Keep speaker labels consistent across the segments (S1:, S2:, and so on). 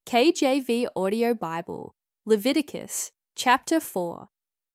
S1: KJV Audio Bible, Leviticus, chapter 4.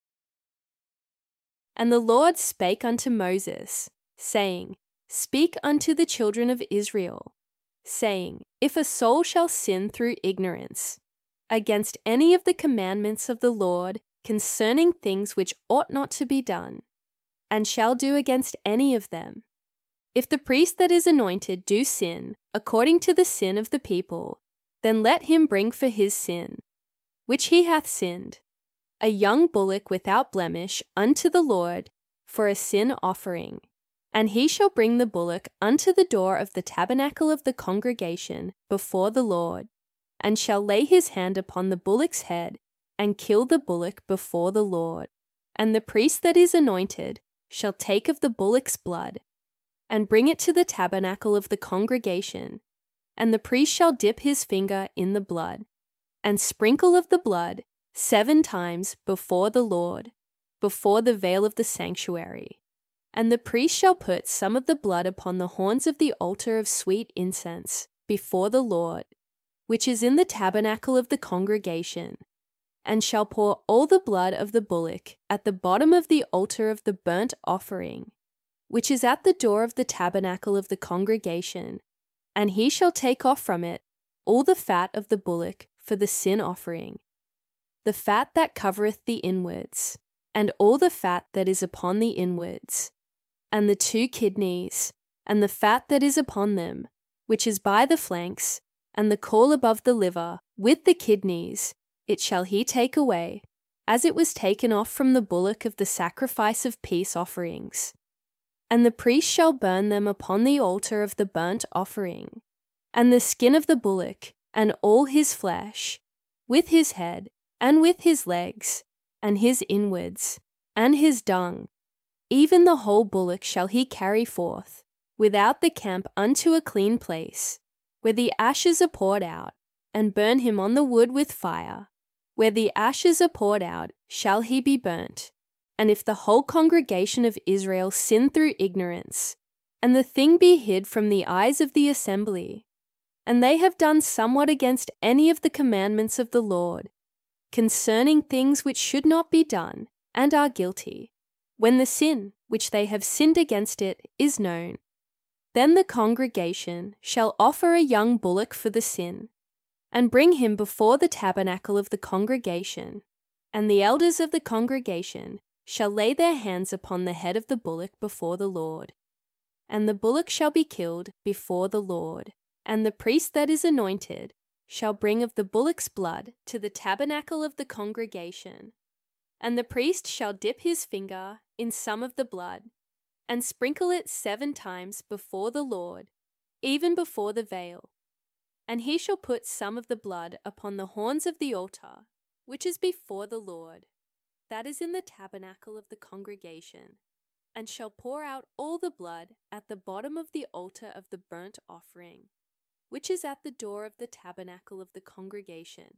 S1: And the Lord spake unto Moses, saying, Speak unto the children of Israel, saying, If a soul shall sin through ignorance against any of the commandments of the Lord concerning things which ought not to be done, and shall do against any of them, if the priest that is anointed do sin according to the sin of the people, then let him bring for his sin, which he hath sinned, a young bullock without blemish unto the Lord for a sin offering. And he shall bring the bullock unto the door of the tabernacle of the congregation before the Lord, and shall lay his hand upon the bullock's head, and kill the bullock before the Lord. And the priest that is anointed shall take of the bullock's blood, and bring it to the tabernacle of the congregation, and the priest shall dip his finger in the blood, and sprinkle of the blood 7 times before the Lord, before the veil of the sanctuary. And the priest shall put some of the blood upon the horns of the altar of sweet incense before the Lord, which is in the tabernacle of the congregation, and shall pour all the blood of the bullock at the bottom of the altar of the burnt offering, which is at the door of the tabernacle of the congregation, and he shall take off from it all the fat of the bullock for the sin offering, the fat that covereth the inwards, and all the fat that is upon the inwards, and the 2 kidneys, and the fat that is upon them, which is by the flanks, and the caul above the liver, with the kidneys, it shall he take away, as it was taken off from the bullock of the sacrifice of peace offerings. And the priest shall burn them upon the altar of the burnt offering, and the skin of the bullock, and all his flesh, with his head, and with his legs, and his inwards, and his dung, even the whole bullock shall he carry forth, without the camp unto a clean place, where the ashes are poured out, and burn him on the wood with fire. Where the ashes are poured out shall he be burnt. And if the whole congregation of Israel sin through ignorance, and the thing be hid from the eyes of the assembly, and they have done somewhat against any of the commandments of the Lord, concerning things which should not be done, and are guilty, when the sin which they have sinned against it is known, then the congregation shall offer a young bullock for the sin, and bring him before the tabernacle of the congregation, and the elders of the congregation shall lay their hands upon the head of the bullock before the Lord. And the bullock shall be killed before the Lord, and the priest that is anointed shall bring of the bullock's blood to the tabernacle of the congregation. And the priest shall dip his finger in some of the blood, and sprinkle it 7 times before the Lord, even before the veil. And he shall put some of the blood upon the horns of the altar, which is before the Lord, that is in the tabernacle of the congregation, and shall pour out all the blood at the bottom of the altar of the burnt offering, which is at the door of the tabernacle of the congregation.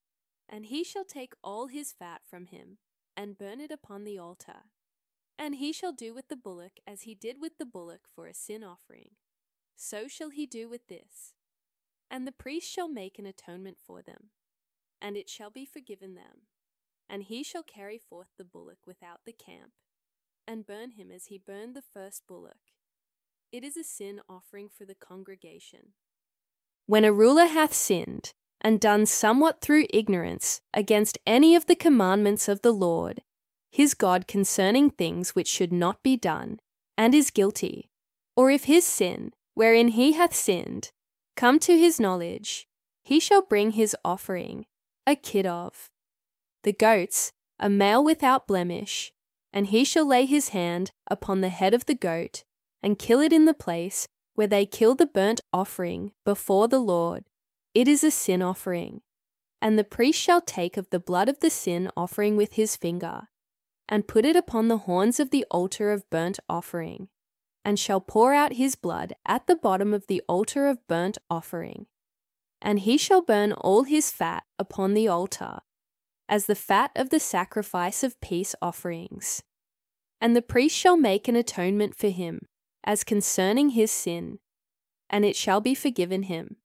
S1: And he shall take all his fat from him, and burn it upon the altar. And he shall do with the bullock as he did with the bullock for a sin offering. So shall he do with this. And the priest shall make an atonement for them, and it shall be forgiven them. And he shall carry forth the bullock without the camp, and burn him as he burned the first bullock. It is a sin offering for the congregation. When a ruler hath sinned, and done somewhat through ignorance against any of the commandments of the Lord, his God concerning things which should not be done, and is guilty, or if his sin, wherein he hath sinned, come to his knowledge, he shall bring his offering, a kid of the goats, a male without blemish, and he shall lay his hand upon the head of the goat, and kill it in the place where they kill the burnt offering before the Lord. It is a sin offering. And the priest shall take of the blood of the sin offering with his finger, and put it upon the horns of the altar of burnt offering, and shall pour out his blood at the bottom of the altar of burnt offering. And he shall burn all his fat upon the altar, as the fat of the sacrifice of peace offerings. And the priest shall make an atonement for him, as concerning his sin, and it shall be forgiven him.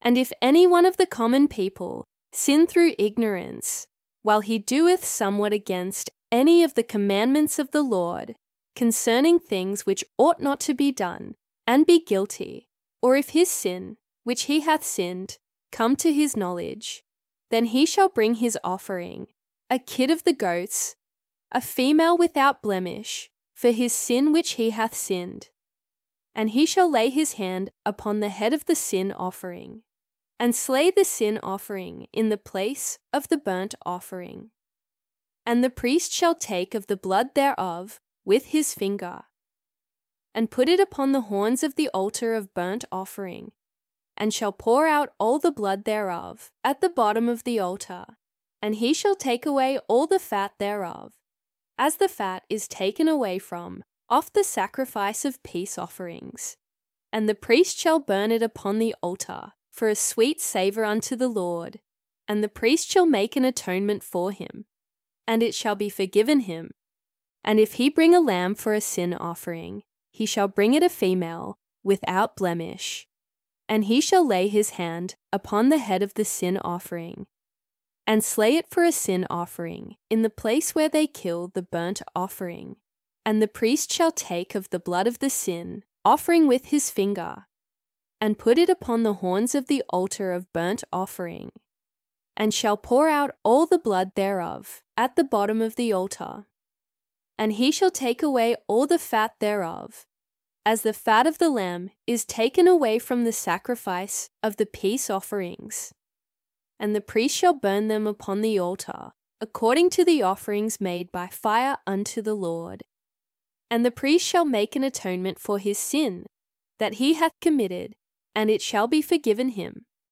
S1: And if any one of the common people sin through ignorance, while he doeth somewhat against any of the commandments of the Lord, concerning things which ought not to be done, and be guilty, or if his sin, which he hath sinned, come to his knowledge, then he shall bring his offering, a kid of the goats, a female without blemish, for his sin which he hath sinned. And he shall lay his hand upon the head of the sin offering, and slay the sin offering in the place of the burnt offering. And the priest shall take of the blood thereof with his finger, and put it upon the horns of the altar of burnt offering, and shall pour out all the blood thereof at the bottom of the altar, and he shall take away all the fat thereof, as the fat is taken away from off the sacrifice of peace offerings. And the priest shall burn it upon the altar for a sweet savour unto the Lord, and the priest shall make an atonement for him, and it shall be forgiven him. And if he bring a lamb for a sin offering, he shall bring it a female, without blemish, and he shall lay his hand upon the head of the sin offering, and slay it for a sin offering in the place where they kill the burnt offering. And the priest shall take of the blood of the sin offering with his finger, and put it upon the horns of the altar of burnt offering, and shall pour out all the blood thereof at the bottom of the altar. And he shall take away all the fat thereof, as the fat of the lamb is taken away from the sacrifice of the peace offerings. And the priest shall burn them upon the altar, according to the offerings made by fire unto the Lord. And the priest shall make an atonement for his sin that he hath committed, and it shall be forgiven him.